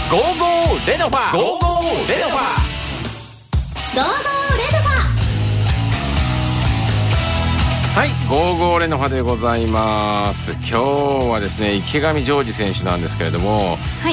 ゴーゴーレノファゴーゴーレノファゴーゴーレノファはい、ゴーゴーレノファでございます。今日はですね、池上ジョージ選手なんですけれども、 はい、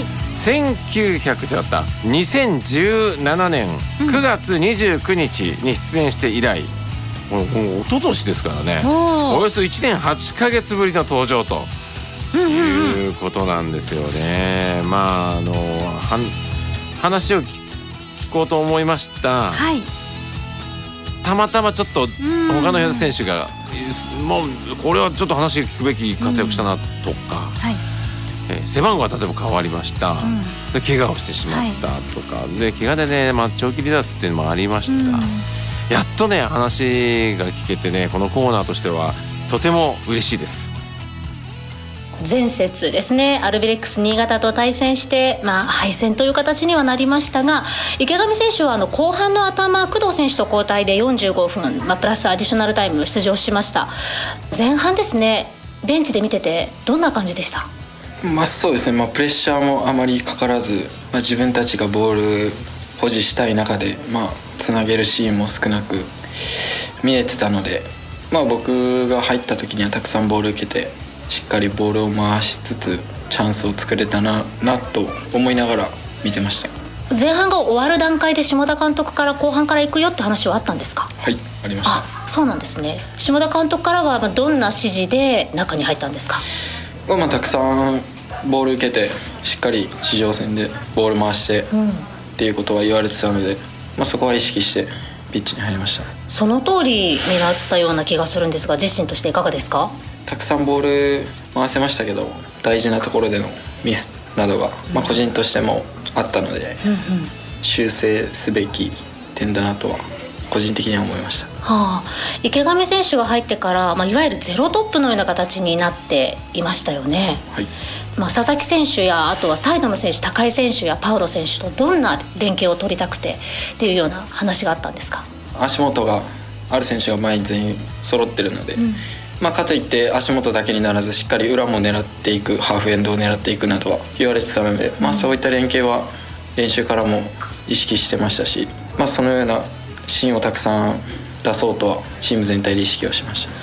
2017年9月29日に出演して以来、もう一昨年ですからね、およそ1年8ヶ月ぶりの登場ということなんですよね。まあ話を聞こうと思いました、 はい、 たまたまちょっと他の選手がもうこれはちょっと話を聞くべき活躍したなとか、背番号が例えば変わりました、で怪我をしてしまったとか、で怪我でね、長期離脱っていうのもありました、やっとね話が聞けてね、このコーナーとしてはとても嬉しいです。 前節ですね、アルビレックス新潟と対戦して、敗戦という形にはなりましたが、池上選手は後半の頭、工藤選手と交代で45分、プラスアディショナルタイム出場しました。前半ですね、ベンチで見ててどんな感じでした？ そうですね、プレッシャーもあまりかからず、自分たちがボール保持したい中で、つなげるシーンも少なく見えてたので、僕が入った時にはたくさんボール受けて、しっかりボールを回しつつチャンスを作れたなと思いながら見てました。 前半が終わる段階で下田監督から後半から行くよって話はあったんですか？ はい、ありました。 そうなんですね。下田監督からはどんな指示で中に入ったんですか？ たくさんボール受けて、しっかり地上戦でボール回してっていうことは言われてたので、そこは意識してピッチに入りました。 その通りになったような気がするんですが、自身としていかがですか？ たくさんボール回せましたけど、大事なところでのミスなどが、個人としてもあったので、修正すべき点だなとは個人的には思いました。 池上選手が入ってから、いわゆるゼロトップのような形になっていましたよね。 はい、 佐々木選手やあとはサイドの選手、高井選手やパウロ選手とどんな連携を取りたくてっていうような話があったんですか？ 足元がある選手が前に全員揃ってるので、かといって足元だけにならず、しっかり裏も狙っていく、ハーフエンドを狙っていくなどは言われてたので、そういった連携は練習からも意識してましたし、そのようなシーンをたくさん出そうとはチーム全体で意識をしました。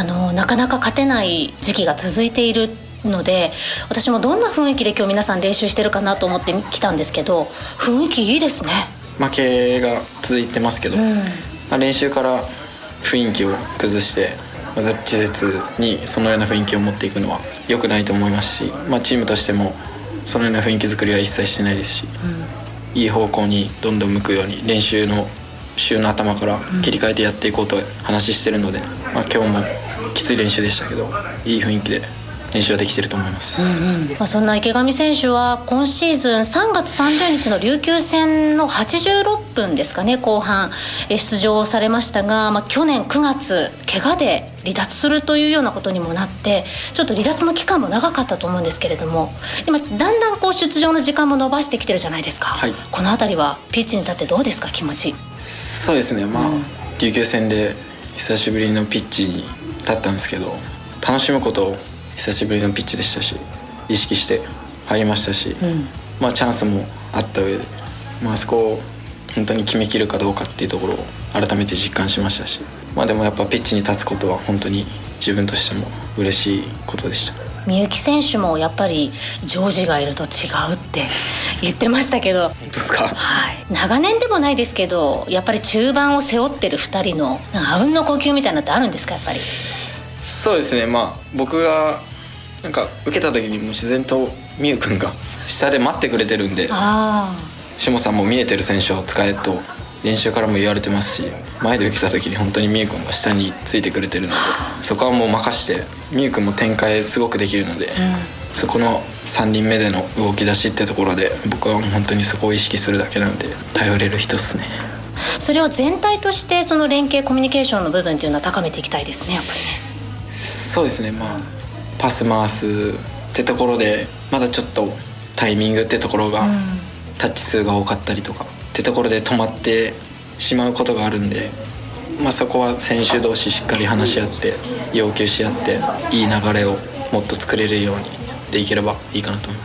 なかなか勝てない時期が続いているので、私もどんな雰囲気で今日皆さん練習してるかなと思ってきたんですけど、雰囲気いいですね。 負けが続いてますけど、練習から雰囲気を崩して稚拙にそのような雰囲気を持っていくのは良くないと思いますし、チームとしてもそのような雰囲気作りは一切してないですし、いい方向にどんどん向くように練習の週の頭から切り替えてやっていこうと話してるので、今日もきつい練習でしたけど、いい雰囲気で練習はできてると思います。 そんな池上選手は今シーズン3月30日の琉球戦の86分ですかね、後半出場されましたが、去年9月怪我で離脱するというようなことにもなって、ちょっと離脱の期間も長かったと思うんですけれども、今だんだん出場の時間も伸ばしてきてるじゃないですか、このあたりはピッチに立ってどうですか、気持ち？ そうですね、琉球戦で久しぶりのピッチに立ったんですけど、楽しむことを久しぶりのピッチでしたし、意識して入りましたし、チャンスもあった上で、そこを本当に決めきるかどうかっていうところを改めて実感しましたし、でもやっぱピッチに立つことは本当に自分としても嬉しいことでした。 みゆき選手もやっぱりジョージがいると違うって言ってましたけど、 本当ですか？ 長年でもないですけど、やっぱり中盤を背負ってる2人のあうんの呼吸みたいなのってあるんですか？やっぱりそうですね、僕が受けた時にも自然とみゆくんが下で待ってくれてるんで、下さんも見えてる選手を使えと練習からも言われてますし、前で受けた時に本当にみゆくんが下についてくれてるので、そこはもう任してみゆくんも展開すごくできるので、そこの3人目での動き出しってところで僕は本当にそこを意識するだけなんで頼れる人っすね。 それを全体としてその連携コミュニケーションの部分っていうのは高めていきたいですね、やっぱりね。 そうですね、パス回すってところでまだちょっとタイミングってところが、タッチ数が多かったりとかってところで止まってしまうことがあるんで、そこは選手同士しっかり話し合って要求し合っていい流れをもっと作れるようにやっていければいいかなと思います。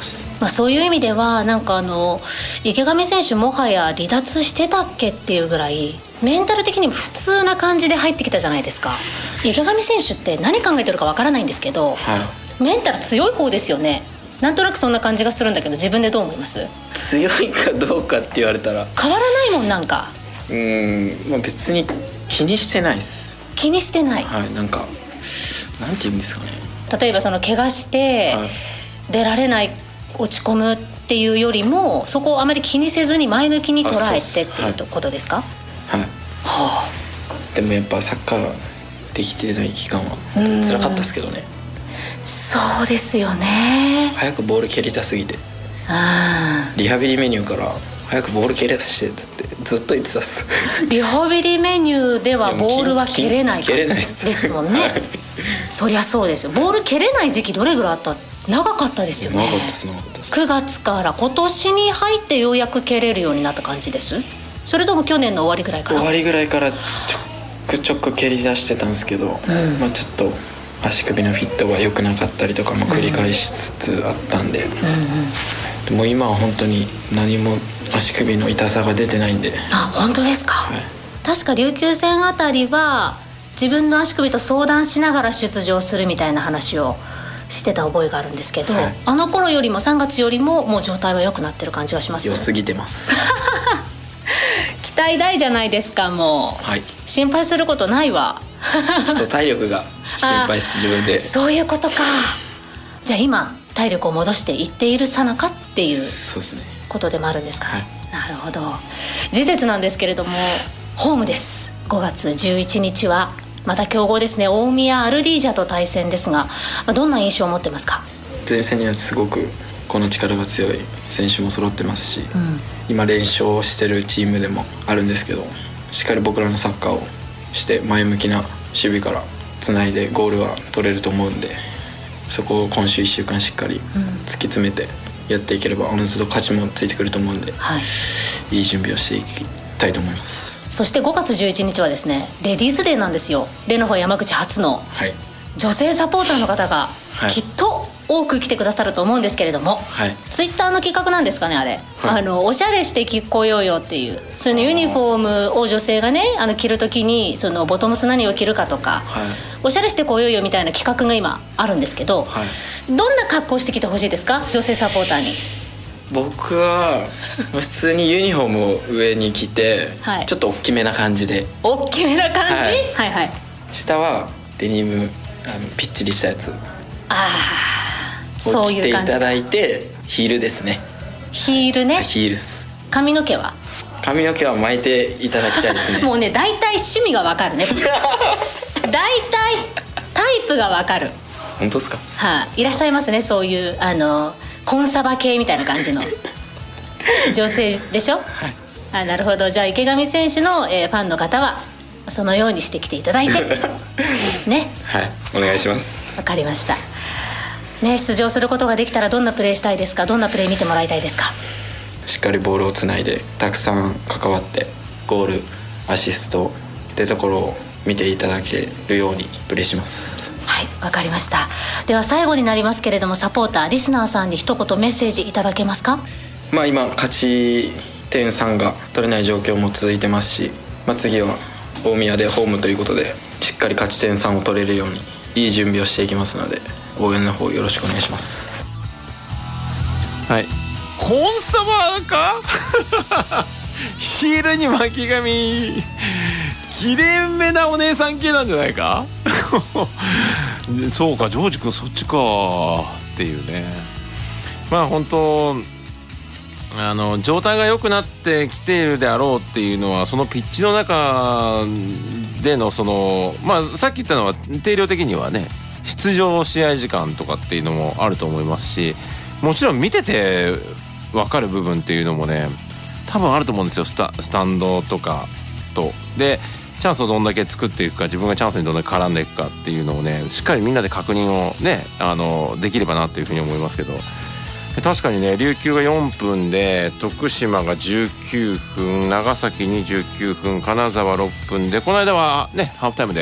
そういう意味ではなんか池上選手もはや離脱してたっけっていうぐらいメンタル的にも普通な感じで入ってきたじゃないですか。池上選手って何考えてるかわからないんですけど、メンタル強い方ですよね。なんとなくそんな感じがするんだけど、自分でどう思います？ 強いかどうかって言われたら変わらないもん。なんか別に気にしてないです。 気にしてない、 なんかなんて言うんですかね、 例えば怪我して出られない、落ち込むっていうよりもそこをあまり気にせずに前向きに捉えてっていうことですか？ でもやっぱサッカーできてない期間は辛かったですけどね。 そうですよね。 早くボール蹴りたすぎて、リハビリメニューから早くボール蹴り出してっつってずっと言ってたっす。 リハビリメニューではボールは蹴れない感じですもんね。そりゃそうですよ。ボール蹴れない時期どれぐらいあった？長かったですよね。 長かったです。 9月から今年に入ってようやく蹴れるようになった感じです？それとも去年の終わりぐらいから？ 終わりぐらいからちょく蹴り出してたんですけど、ちょっと足首のフィットが良くなかったりとかも繰り返しつつあったんで、でも今は本当に何も足首の痛さが出てないんで。 本当ですか？確か琉球戦あたりは自分の足首と相談しながら出場するみたいな話をしてた覚えがあるんですけど、あの頃よりも3月よりももう状態は良くなってる感じがします。 良すぎてます期待大じゃないですか。もう、心配することないわ。 ちょっと体力が心配です。自分で。 そういうことか。じゃあ今体力を戻していっているさなかっていうことでもあるんですかね。なるほど。次節なんですけれどもホームです。5月11日はまた強豪ですね。大宮アルディージャと対戦ですが、どんな印象を持ってますか？ 前線にはすごくこの力が強い選手も揃ってますし、今連勝してるチームでもあるんですけど、しっかり僕らのサッカーをして前向きな守備からつないでゴールは取れると思うんで、そこを今週1週間しっかり突き詰めてやっていければおのずと勝ちもついてくると思うんで、いい準備をしていきたいと思います。 そして5月11日はですねレディースデーなんですよ。レノファ山口初の女性サポーターの方がきっと多く来てくださると思うんですけれども、ツイッターの企画なんですかね、あれ、おしゃれして来ようよっていう、それのユニフォームを女性がね着るときにそのボトムス何を着るかとか、おしゃれして来ようよみたいな企画が今あるんですけど、どんな格好してきてほしいですか、女性サポーターに。 僕は普通にユニフォームを上に着て、ちょっと大きめな感じで。 大きめな感じ、 下はデニムピッチリしたやつを着ていただいて、ヒールですね。 ヒールね。 ヒールっす。 髪の毛は巻いていただきたいですね。 もうね大体趣味がわかるね。大体タイプがわかる。 本当ですか？ いらっしゃいますね、そういうコンサバ系みたいな感じの女性でしょ。なるほど。じゃあ池上選手の、ファンの方はそのようにしてきていただいてね。 お願いします。 わかりましたね。出場することができたらどんなプレーしたいですか？どんなプレー見てもらいたいですか？ しっかりボールをつないでたくさん関わってゴールアシストってところを見ていただけるようにプレーします。 わかりました。では最後になりますけれども、サポーターリスナーさんに一言メッセージいただけますか？ 今勝ち点3が取れない状況も続いてますし、次は大宮でホームということでしっかり勝ち点3を取れるようにいい準備をしていきますので、応援の方よろしくお願いします。 コンサバかヒールに巻き髪、きれいめなお姉さん系なんじゃないかそうか、ジョージ君そっちかっていうね。本当状態が良くなってきているであろうっていうのは、そのピッチの中でのさっき言ったのは定量的にはね、出場試合時間とかっていうのもあると思いますし、もちろん見てて分かる部分っていうのもね多分あると思うんですよ。スタンドとかとでチャンスをどんだけ作っていくか、自分がチャンスにどんだけ絡んでいくかっていうのをね、しっかりみんなで確認をねできればなというふうに思いますけど、確かにね、琉球が4分で、徳島が19分、長崎29分、金沢6分で、この間はねハーフタイムで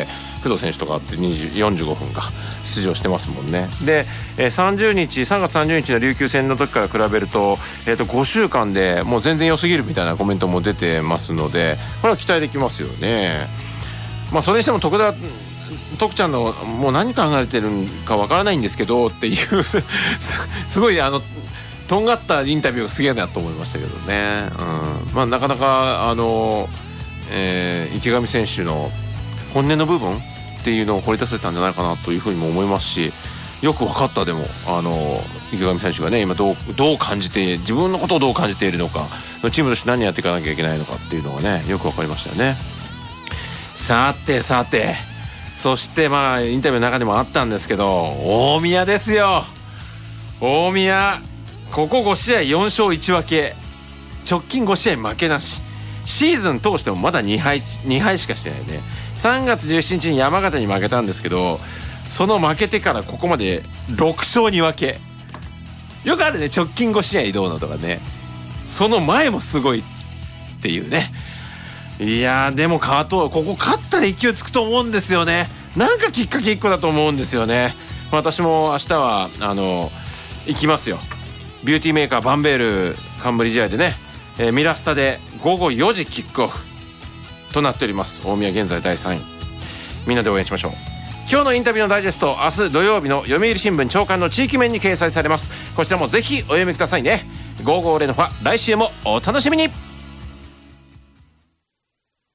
工藤選手とかって45分か出場してますもんね。で、3月30日の琉球戦の時から比べると、5週間でもう全然良すぎるみたいなコメントも出てますので、これは期待できますよね。それにしても徳ちゃんのもう何考えてるかわからないんですけどっていうすごいとんがったインタビューがすげえなと思いましたけどね。なかなか池上選手の本音の部分っていうのを掘り出せたんじゃないかなというふうにも思いますし、よく分かった。でも池上選手がね今どう感じて、自分のことをどう感じているのか、チームとして何やっていかなきゃいけないのかっていうのがねよく分かりましたよね。さてそしてインタビューの中でもあったんですけど、大宮ですよ。大宮ここ5試合4勝1分け、直近5試合負けなし、シーズン通してもまだ2敗しかしてないね。3月17日に山形に負けたんですけど、その負けてからここまで6勝2分け。よくあるね、直近5試合どうのとかね。その前もすごいっていうね。いやでもここ勝ったら勢いつくと思うんですよね。なんかきっかけ1個だと思うんですよね。私も明日は行きますよ。ビューティーメーカーバンベール冠試合でね、ミラスタで午後4時キックオフとなっております。大宮現在第3位、みんなで応援しましょう。今日のインタビューのダイジェスト、明日土曜日の読売新聞朝刊の地域面に掲載されます。こちらもぜひお読みくださいね。55連覇、来週もお楽しみに。